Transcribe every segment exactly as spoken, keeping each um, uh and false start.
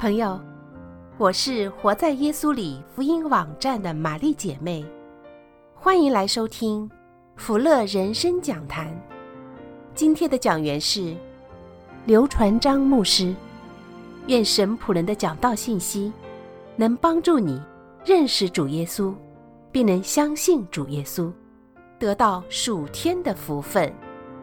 朋友，我是活在耶稣里福音网站的玛丽姐妹，欢迎来收听福乐人生讲坛。今天的讲员是刘传章牧师。愿神仆人的讲道信息能帮助你认识主耶稣，并能相信主耶稣，得到属天的福分。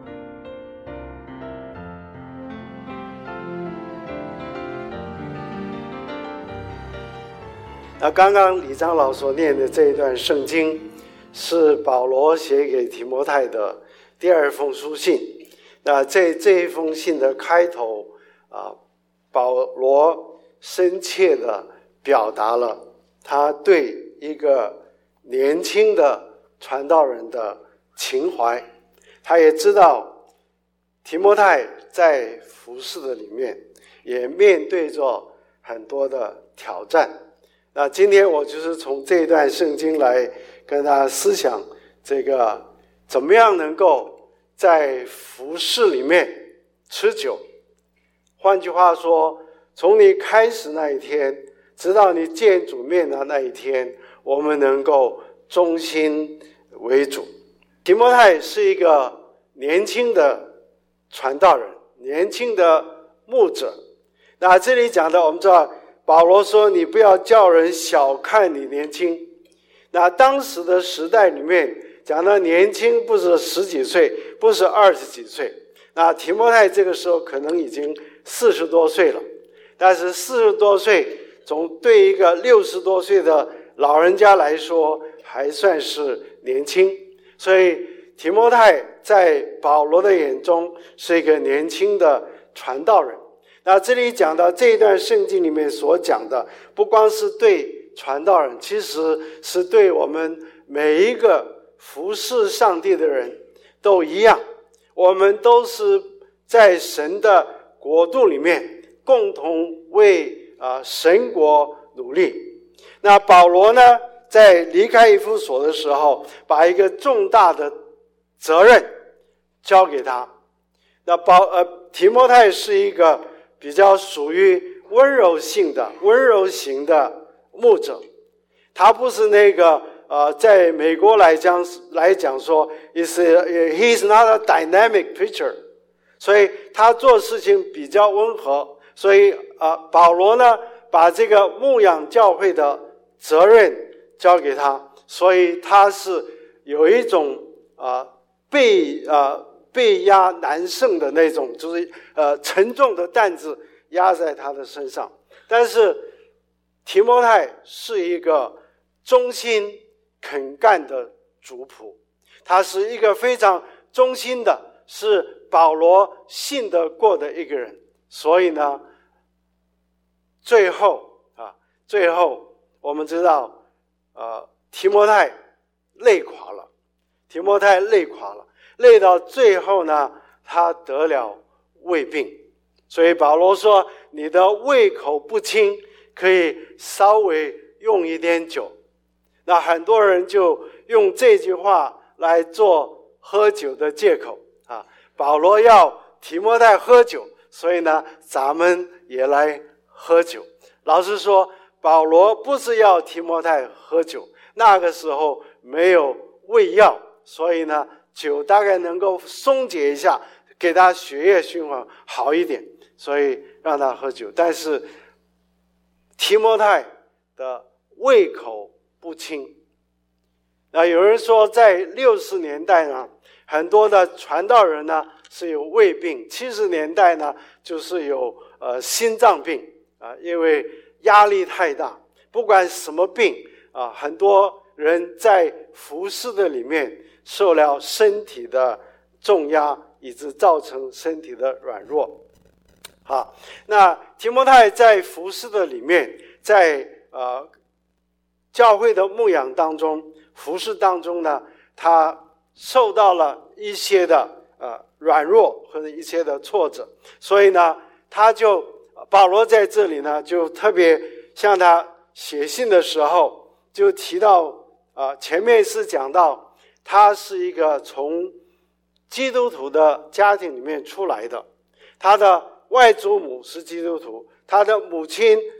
那刚刚李长老所念的这一段圣经，是保罗写给提摩太的第二封书信。那这这一封信的开头啊，保罗深切地表达了他对一个年轻的传道人的情怀。他也知道提摩太在服事的里面也面对着很多的挑战。那今天我就是从这一段圣经来跟大家思想这个怎么样能够在服事里面持久。换句话说，从你开始那一天直到你见主面的那一天，我们能够忠心为主。提摩太是一个年轻的传道人，年轻的牧者。那这里讲的我们知道，保罗说你不要叫人小看你年轻。那当时的时代里面讲的年轻不是十几岁，不是二十几岁。那提摩太这个时候可能已经四十多岁了，但是四十多岁总对一个六十多岁的老人家来说还算是年轻。所以提摩太在保罗的眼中是一个年轻的传道人。那这里讲到这一段圣经里面所讲的，不光是对传道人，其实是对我们每一个服侍上帝的人都一样。我们都是在神的国度里面共同为啊神国努力。那保罗呢，在离开以弗所的时候，把一个重大的责任交给他。那保呃提摩太是一个比较属于温柔性的、温柔型的牧者，他不是那个呃，在美国来讲来讲说 ，is he's not a dynamic preacher， 所以他做事情比较温和。所以啊、呃，保罗呢把这个牧养教会的责任交给他，所以他是有一种啊、呃、被啊。呃被压难胜的那种，就是呃沉重的担子压在他的身上。但是提摩太是一个忠心肯干的主仆，他是一个非常忠心的，是保罗信得过的一个人。所以呢，最后啊，最后我们知道，呃，提摩太累垮了，提摩太累垮了。累到最后呢，他得了胃病。所以保罗说，你的胃口不清，可以稍微用一点酒。那很多人就用这句话来做喝酒的借口啊。保罗要提摩太喝酒，所以呢，咱们也来喝酒。老实说，保罗不是要提摩太喝酒，那个时候没有胃药，所以呢酒大概能够松解一下，给他血液循环好一点，所以让他喝酒。但是提摩太的胃口不清。那有人说，在六十年代呢，很多的传道人呢是有胃病；七十年代呢，就是有呃心脏病啊，因为压力太大。不管什么病啊，很多人在服事的里面受了身体的重压，以致造成身体的软弱。好，那提摩太在服事的里面，在呃教会的牧养当中、服事当中呢，他受到了一些的呃软弱或者一些的挫折，所以呢，他就保罗在这里呢，就特别向他写信的时候，就提到啊、呃，前面是讲到。他是一个从基督徒的家庭里面出来的，他的外祖母是基督徒，他的母亲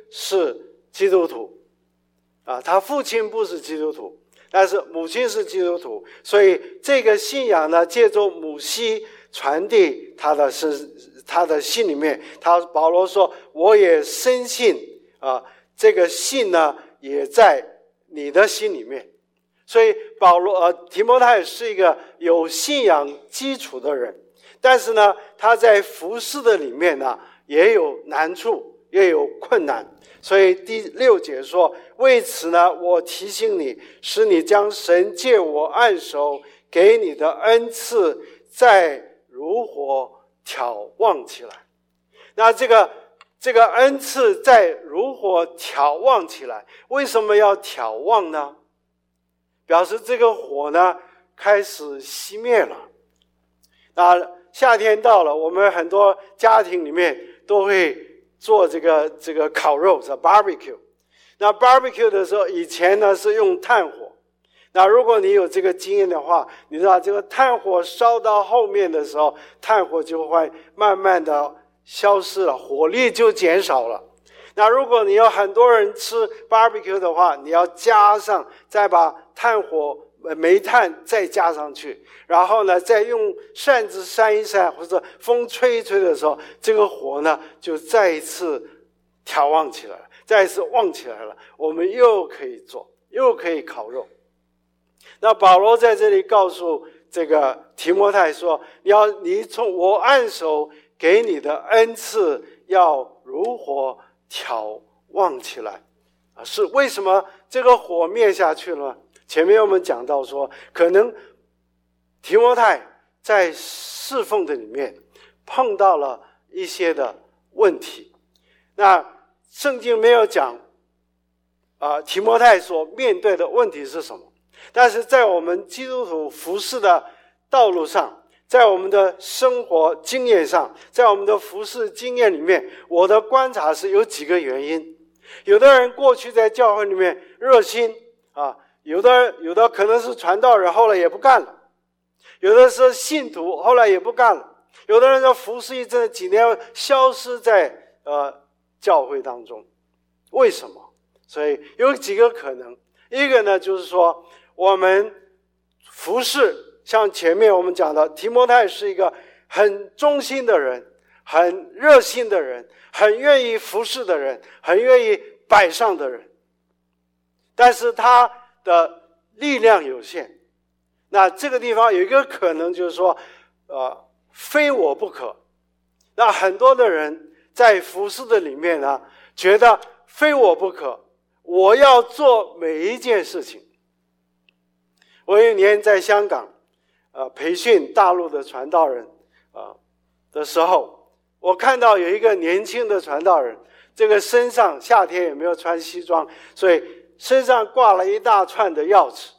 是基督徒啊，他父亲不是基督徒，但是母亲是基督徒，所以这个信仰呢，借助母系传递他的是他的心里面。他保罗说，我也深信啊，这个信呢也在你的心里面。所以保罗呃提摩太是一个有信仰基础的人，但是呢，他在服事的里面呢也有难处，也有困难。所以第六节说，为此呢，我提醒你，使你将神借我按手给你的恩赐再如火挑旺起来。那这个这个恩赐再如火挑旺起来，为什么要挑旺呢？表示这个火呢开始熄灭了。那夏天到了，我们很多家庭里面都会做这个这个烤肉，是 barbecue。那 barbecue 的时候，以前呢是用炭火。那如果你有这个经验的话，你知道这个炭火烧到后面的时候，炭火就会慢慢的消失了，火力就减少了。那如果你有很多人吃 barbecue 的话，你要加上，再把炭火煤炭再加上去，然后呢再用扇子扇一扇，或者风吹一吹的时候，这个火呢就再一次挑旺起来了，再一次旺起来了，我们又可以做，又可以烤肉。那保罗在这里告诉这个提摩太说，你要你从我按手给你的恩赐要如火挑旺起来啊，是为什么这个火灭下去了呢？前面我们讲到说，可能提摩太在侍奉的里面碰到了一些的问题。那圣经没有讲啊、呃，提摩太所面对的问题是什么？但是在我们基督徒服事的道路上，在我们的生活经验上，在我们的服事经验里面，我的观察是有几个原因。有的人过去在教会里面热心啊，有的有的可能是传道人，后来也不干了；有的是信徒，后来也不干了；有的人要服事一阵几年，消失在呃教会当中。为什么？所以有几个可能。一个呢，就是说我们服事，像前面我们讲的，提摩太是一个很忠心的人，很热心的人，很愿意服事的人，很愿意摆上的人，但是他的力量有限。那这个地方有一个可能就是说呃，非我不可。那很多的人在服事的里面呢，觉得非我不可，我要做每一件事情。我有一年在香港呃，培训大陆的传道人啊、呃、的时候，我看到有一个年轻的传道人，这个身上夏天也没有穿西装，所以身上挂了一大串的钥匙。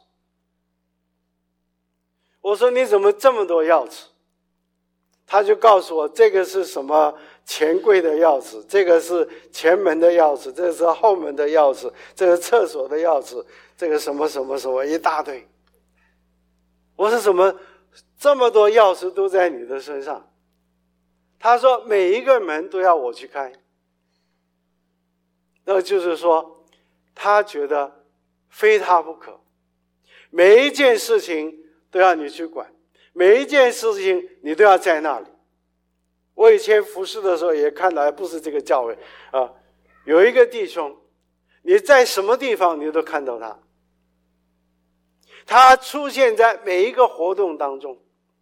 我说你怎么这么多钥匙？他就告诉我，这个是什么钱柜的钥匙，这个是前门的钥匙，这个是后门的钥匙，这个厕所的钥匙，这个什么什么什么一大堆。我说怎么这么多钥匙都在你的身上？他说每一个门都要我去开。那就是说他觉得非他不可，每一件事情都要你去管，每一件事情你都要在那里。我以前服侍的时候也看到，不是这个教会啊，有一个弟兄，你在什么地方你都看到他，他出现在每一个活动当中。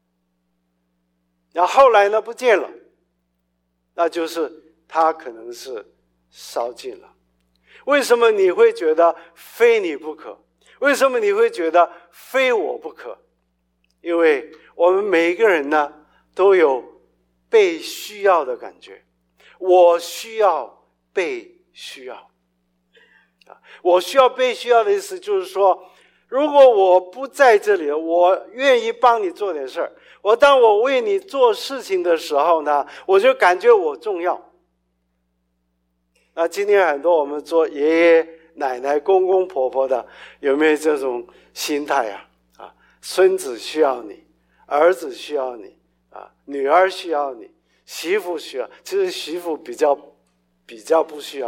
然后后来呢不见了，那就是他可能是烧尽了。为什么你会觉得非你不可？为什么你会觉得非我不可？因为我们每一个人呢都有被需要的感觉。我需要被需要。我需要被需要的意思就是说，如果我不在这里，我愿意帮你做点事儿，我当我为你做事情的时候呢，我就感觉我重要。那今天很多我们做爷爷奶奶公公婆婆的，有没有这种心态啊？啊，孙子需要你，儿子需要你，啊，女儿需要你，媳妇需要，其实媳妇比较比较不需要你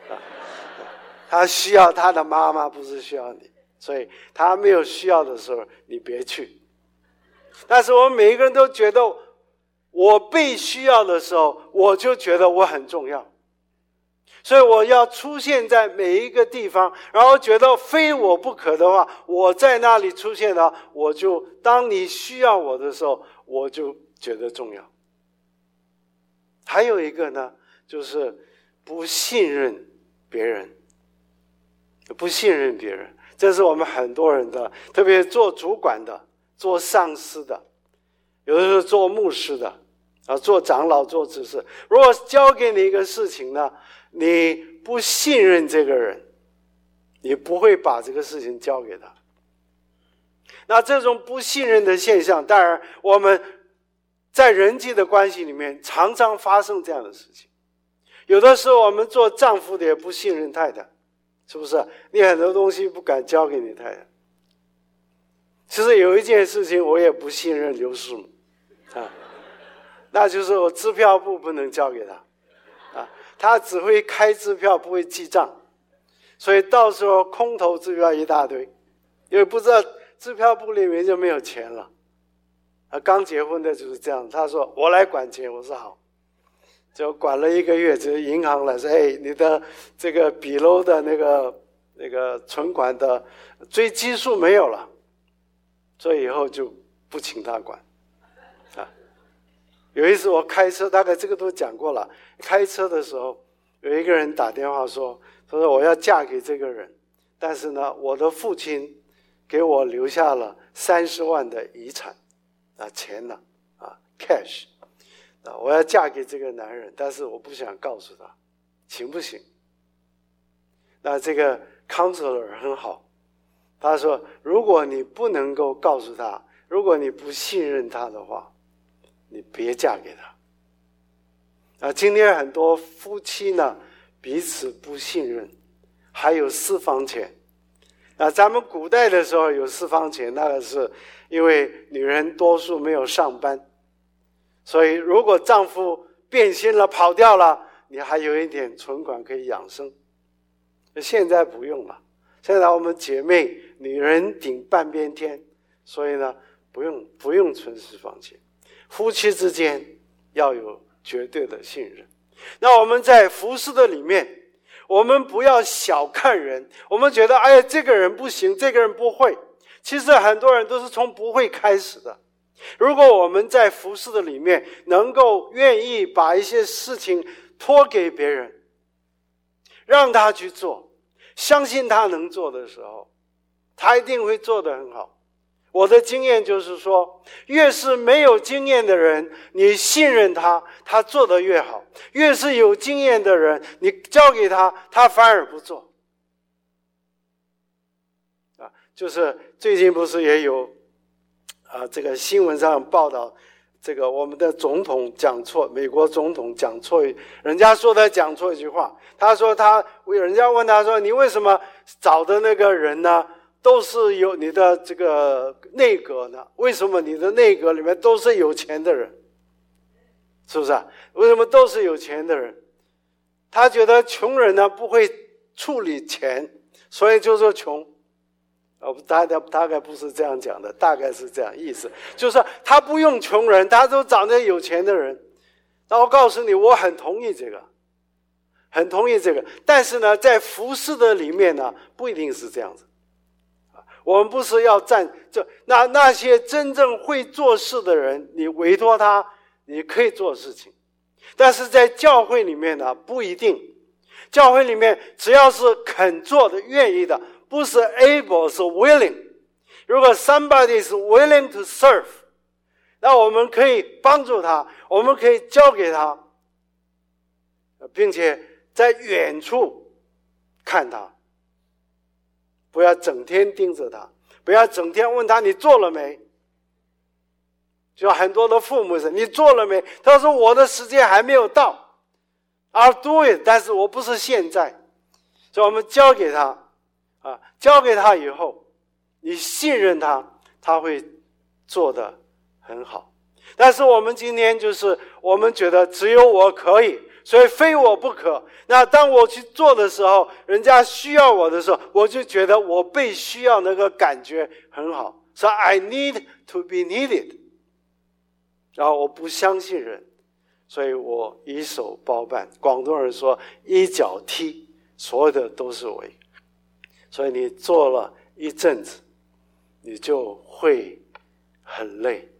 他需要他的妈妈，不是需要你。所以他没有需要的时候，你别去。但是我们每一个人都觉得，我被需要的时候，我就觉得我很重要。所以我要出现在每一个地方，然后觉得非我不可的话，我在那里出现了，我就当你需要我的时候，我就觉得重要。还有一个呢，就是不信任别人，不信任别人，这是我们很多人的，特别做主管的、做上司的，有的时候做牧师的啊，做长老、做执事，如果交给你一个事情呢，你不信任这个人，你不会把这个事情交给他。那这种不信任的现象，当然我们在人际的关系里面常常发生这样的事情。有的时候我们做丈夫的也不信任太太，是不是？你很多东西不敢交给你太太。其实有一件事情我也不信任刘师母啊，那就是我支票簿不能交给他啊，他只会开支票不会记账，所以到时候空头支票一大堆，因为不知道支票簿里面就没有钱了。啊，刚结婚的就是这样，他说我来管钱，我说好，就管了一个月，就是银行来说，哎，你的这个比楼的那个那个存款的追基数没有了，所以以后就不请他管。啊，有一次我开车，大概这个都讲过了，开车的时候有一个人打电话说，他说我要嫁给这个人，但是呢，我的父亲给我留下了三十万的遗产。啊，钱呢？啊 ，cash， 啊，我要嫁给这个男人，但是我不想告诉他，行不行？那这个 counselor 很好，他说，如果你不能够告诉他，如果你不信任他的话，你别嫁给他。啊，今天很多夫妻呢彼此不信任，还有私房钱。啊，咱们古代的时候有私房钱，那个是因为女人多数没有上班，所以如果丈夫变心了跑掉了，你还有一点存款可以养生。现在不用了，现在我们姐妹女人顶半边天，所以呢不用不用存私房钱。夫妻之间要有绝对的信任。那我们在服事的里面，我们不要小看人，我们觉得哎呀这个人不行，这个人不会，其实很多人都是从不会开始的。如果我们在服事的里面能够愿意把一些事情托给别人，让他去做，相信他能做的时候，他一定会做得很好。我的经验就是说，越是没有经验的人，你信任他，他做得越好；越是有经验的人，你交给他，他反而不做。啊，就是最近不是也有啊，这个新闻上报道，这个我们的总统讲错，美国总统讲错，人家说他讲错一句话，他说他，人家问他说，你为什么找的那个人呢？都是有你的这个内阁呢？为什么你的内阁里面都是有钱的人？是不是啊？为什么都是有钱的人？他觉得穷人呢不会处理钱，所以就说穷。哦，大概大概不是这样讲的，大概是这样意思，就是他不用穷人，他都找那有钱的人。那我告诉你，我很同意这个，很同意这个。但是呢，在服事的里面呢，不一定是这样子。我们不是要站这那那些真正会做事的人，你委托他，你可以做事情。但是在教会里面呢，不一定。教会里面只要是肯做的、愿意的，不是 able 是 willing。如果 somebody is willing to serve， 那我们可以帮助他，我们可以交给他，并且在远处看他。不要整天盯着他，不要整天问他你做了没。就很多的父母是你做了没，他说我的时间还没有到， I'll do it， 但是我不是现在。所以我们交给他啊，交给他以后，你信任他，他会做得很好。 但是我们今天就是我们觉得只有我可以，所以非我不可。那当我去做的时候，人家需要我的时候，我就觉得我被需要那个感觉很好，所以 I need to be needed。 然后我不相信人，所以我以手包办。广东人说一脚踢，所有的都是我。所以你做了一阵子，你就会很累。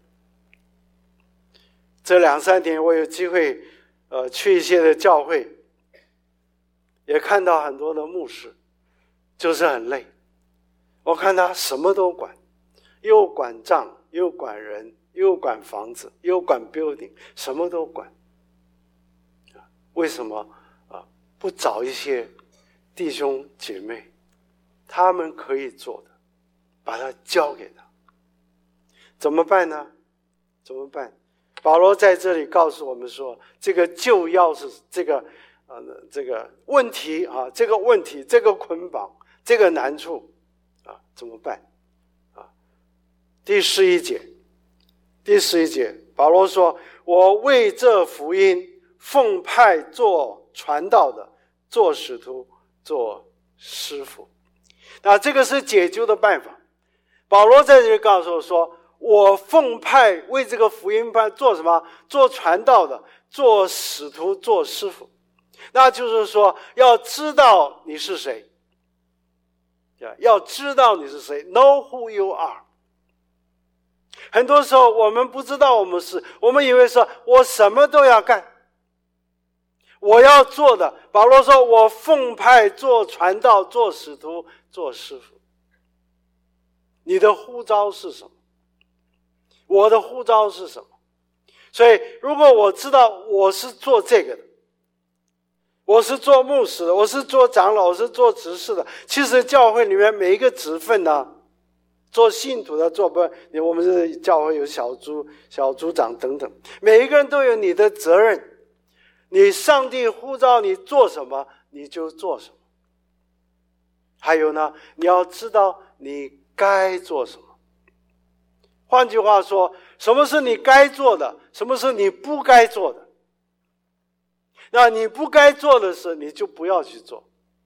这两三年我有机会呃去一些的教会，也看到很多的牧师就是很累。我看他什么都管，又管账，又管人，又管房子，又管 building， 什么都管。为什么啊？不找一些弟兄姐妹，他们可以做的，把它交给他？怎么办呢？怎么办？保罗在这里告诉我们说，这个就要是这个呃这个问题啊，这个问题，这个捆绑，这个难处啊，怎么办？啊，第十一节，第十一节，保罗说：“我为这福音奉派做传道的，做使徒，做师傅。”那这个是解救的办法。保罗在这里告诉我说，我奉派为这个福音派做什么？做传道的，做使徒，做师傅。那就是说，要知道你是谁，要知道你是谁 ，know who you are。很多时候我们不知道我们是，我们以为说我什么都要干，我要做的。保罗说，我奉派做传道，做使徒，做师傅。你的呼召是什么？我的呼召是什么？所以如果我知道我是做这个的，我是做牧师的，我是做长老，我是做执事的。其实教会里面每一个职分呢，做信徒的，做不，我们是教会有小组、小组长等等，每一个人都有你的责任。你上帝呼召你做什么，你就做什么。还有呢，你要知道你该做什么。换句话说，什么是你该做的，什么是你不该做的。那你不该做的事，你就不要去做。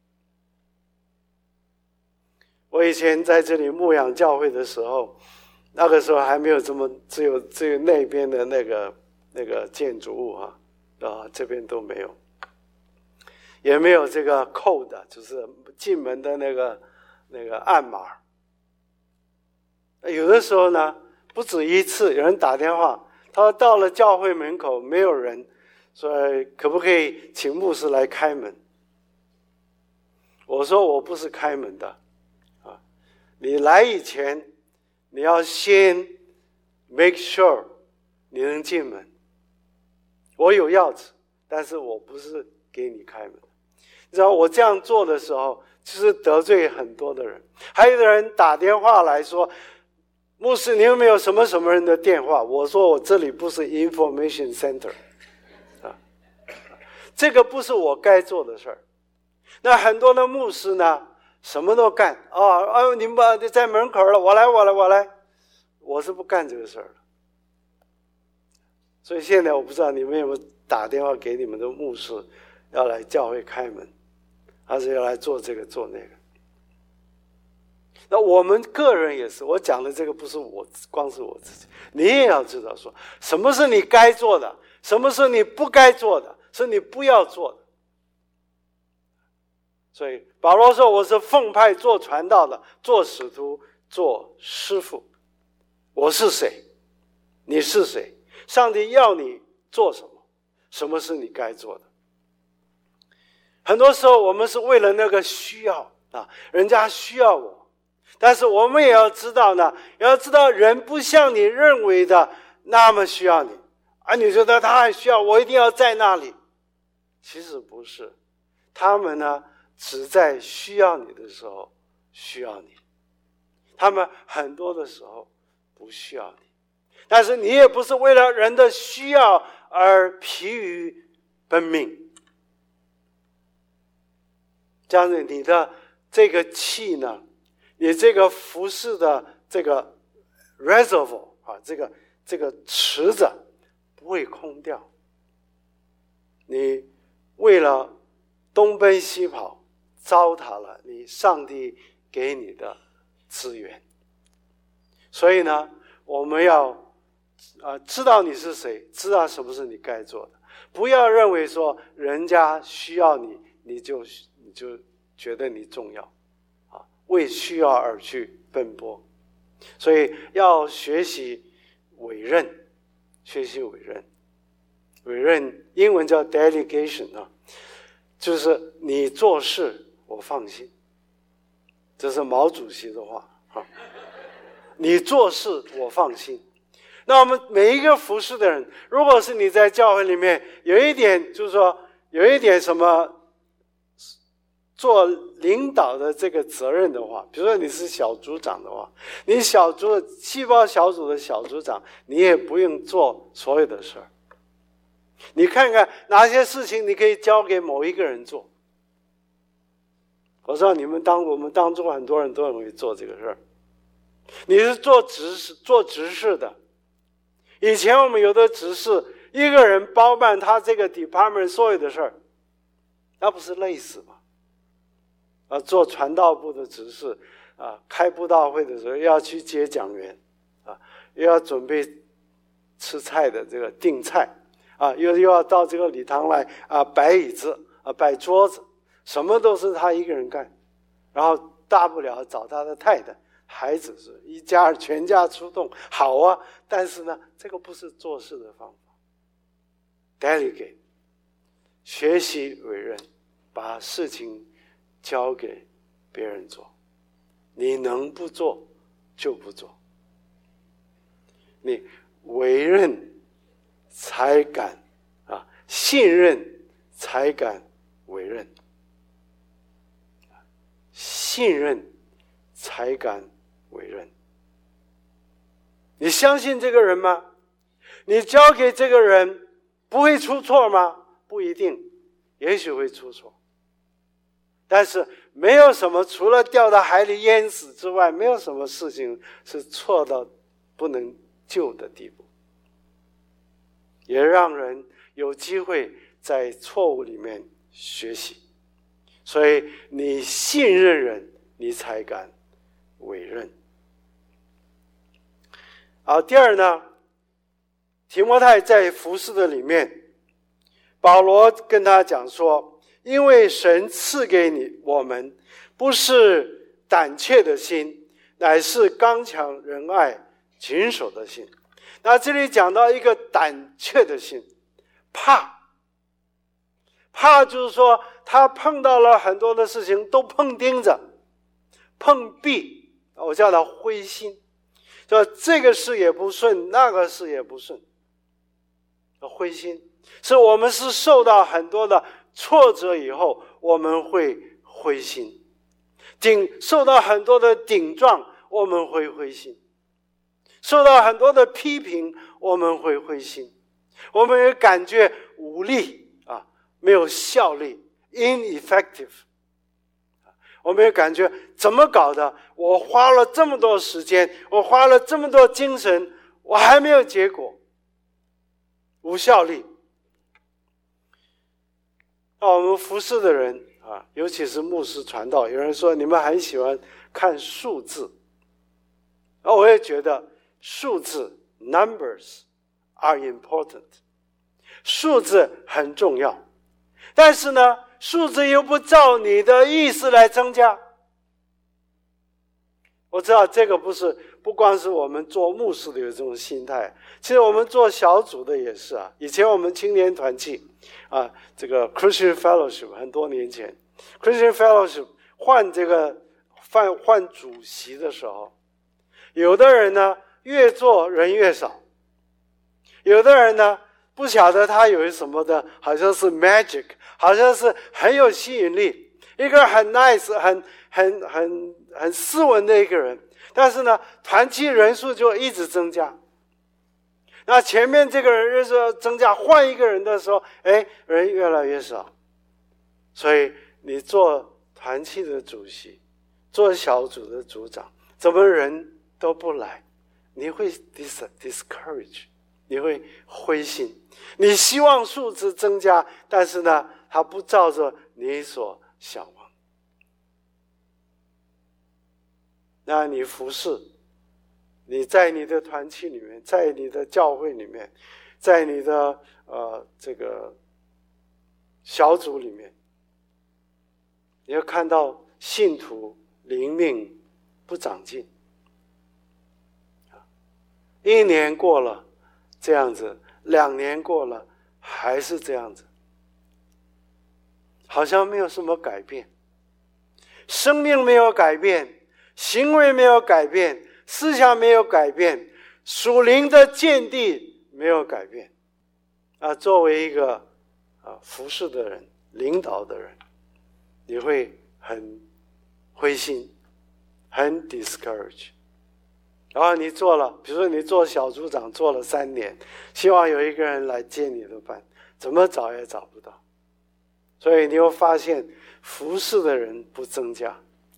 我以前在这里牧养教会的时候，那个时候还没有这么只有只有那边的那个那个建筑物啊啊，这边都没有，也没有这个 code， 就是进门的那个那个暗码。有的时候呢，不止一次，有人打电话，他说到了教会门口没有人，所以可不可以请牧师来开门？我说我不是开门的。你来以前，你要先 make sure 你能进门。我有钥匙，但是我不是给你开门。你知道我这样做的时候，其实得罪很多的人。还有的人打电话来说，牧师，你有没有什么什么人的电话？我说我这里不是 information center 啊，这个不是我该做的事儿。那很多的牧师呢，什么都干啊！哎呦，你们把在门口了，我来，我来，我来，我是不干这个事儿的。所以现在我不知道你们有没有打电话给你们的牧师，要来教会开门，还是要来做这个做那个。那我们个人也是，我讲的这个不是我光是我自己，你也要知道说，什么是你该做的，什么是你不该做的，是你不要做的。所以保罗说，我是奉派做传道的，做使徒，做师傅。我是谁？你是谁？上帝要你做什么？什么是你该做的？很多时候我们是为了那个需要啊，人家需要我，但是我们也要知道呢，也要知道人不像你认为的那么需要你，而你觉得他很需要我，一定要在那里。其实不是，他们呢只在需要你的时候需要你，他们很多的时候不需要你。但是你也不是为了人的需要而疲于奔命，这样子你的这个气呢，你这个服侍的这个 reservoir 啊，这个这个池子不会空掉。你为了东奔西跑，糟蹋了你上帝给你的资源。所以呢，我们要呃知道你是谁，知道什么是你该做的，不要认为说人家需要你，你就你就觉得你重要啊，为需要而去奔波。所以要学习委任，学习委任。委任英文叫 delegation 啊，就是你做事我放心，这是毛主席的话啊。你做事我放心。那我们每一个服侍的人，如果是你在教会里面有一点，就是说有一点什么做领导的这个责任的话，比如说你是小组长的话，你小组细胞小组的小组长，你也不用做所有的事儿。你看看哪些事情你可以交给某一个人做。我知道你们当我们当中很多人都很会做这个事儿。你是做执事做执事的，以前我们有的执事一个人包办他这个 department 所有的事儿，那不是累死吗？啊，做传道部的执事啊，开布道会的时候要去接讲员啊，又要准备吃菜的这个订菜啊，又又要到这个礼堂来啊摆椅子啊摆桌子，什么都是他一个人干，然后大不了找他的太太孩子，是一家全家出动，好啊，但是呢这个不是做事的方法。 delegate 学习委任，把事情交给别人做，你能不做就不做，你委任才敢啊，信任才敢委任，信任才敢委任。你相信这个人吗？你交给这个人不会出错吗？不一定，也许会出错，但是没有什么除了掉到海里淹死之外，没有什么事情是错到不能救的地步，也让人有机会在错误里面学习。所以你信任人，你才敢委任。好，第二呢，提摩太在服事的里面，保罗跟他讲说，因为神赐给你我们不是胆怯的心，乃是刚强仁爱谨守的心。那这里讲到一个胆怯的心，怕怕就是说他碰到了很多的事情都碰钉子碰壁，我叫他灰心，说这个事也不顺，那个事也不顺，灰心是我们是受到很多的挫折以后我们会灰心，顶受到很多的顶撞我们会灰心，受到很多的批评我们会灰心，我们也感觉无力啊，没有效力 ineffective， 我们也感觉怎么搞的，我花了这么多时间，我花了这么多精神，我还没有结果，无效力。那我们服侍的人啊，尤其是牧师传道，有人说你们很喜欢看数字，而我也觉得数字 numbers are important， 数字很重要，但是呢数字又不照你的意思来增加。我知道这个不是不光是我们做牧师的有这种心态，其实我们做小组的也是啊。以前我们青年团契啊，这个 Christian Fellowship 很多年前 Christian Fellowship 换这个换换主席的时候，有的人呢越做人越少，有的人呢不晓得他有什么的，好像是 magic， 好像是很有吸引力，一个很 nice 很很很很斯文的一个人，但是呢团契人数就一直增加，那前面这个人人数增加，换一个人的时候，哎，人越来越少。所以你做团契的主席，做小组的组长，怎么人都不来， 你会 dis discourage， 你会灰心。你希望数字增加，但是呢，它不照着你所想望。那你服侍，你在你的团契里面，在你的教会里面，在你的呃这个小组里面，你要看到信徒灵命不长进。一年过了这样子，两年过了还是这样子，好像没有什么改变，生命没有改变，行为没有改变，思想没有改变，属灵的见地没有改变啊！作为一个啊服侍的人、领导的人，你会很灰心，很 discourage。然后你做了，比如说你做小组长做了三年，希望有一个人来接你的班，怎么找也找不到。所以你会发现服侍的人不增加，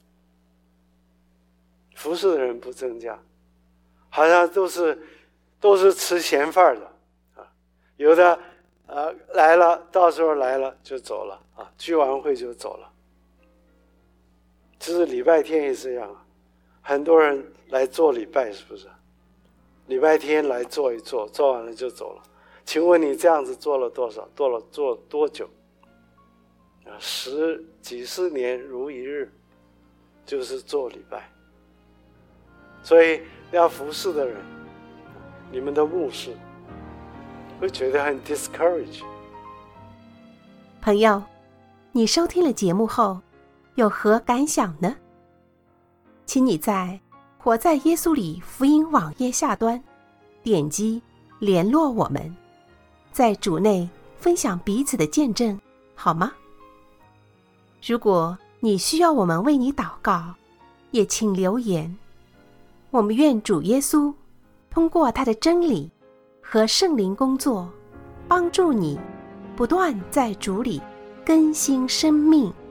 服侍的人不增加，好像都是都是吃闲饭的啊。有的呃来了，到时候来了就走了啊，聚完会就走了。其实礼拜天也是这样啊，很多人来做礼拜，是不是？礼拜天来做一做，做完了就走了。请问你这样子做了多少？做了做多久？啊，十几十年如一日，就是做礼拜。所以要服侍的人，你们的牧师会觉得很 discourage。 朋友，你收听了节目后有何感想呢？请你在活在耶稣里福音网页下端点击联络我们，在主内分享彼此的见证，好吗？如果你需要我们为你祷告，也请留言。我们愿主耶稣通过他的真理和圣灵工作，帮助你不断在主里更新生命。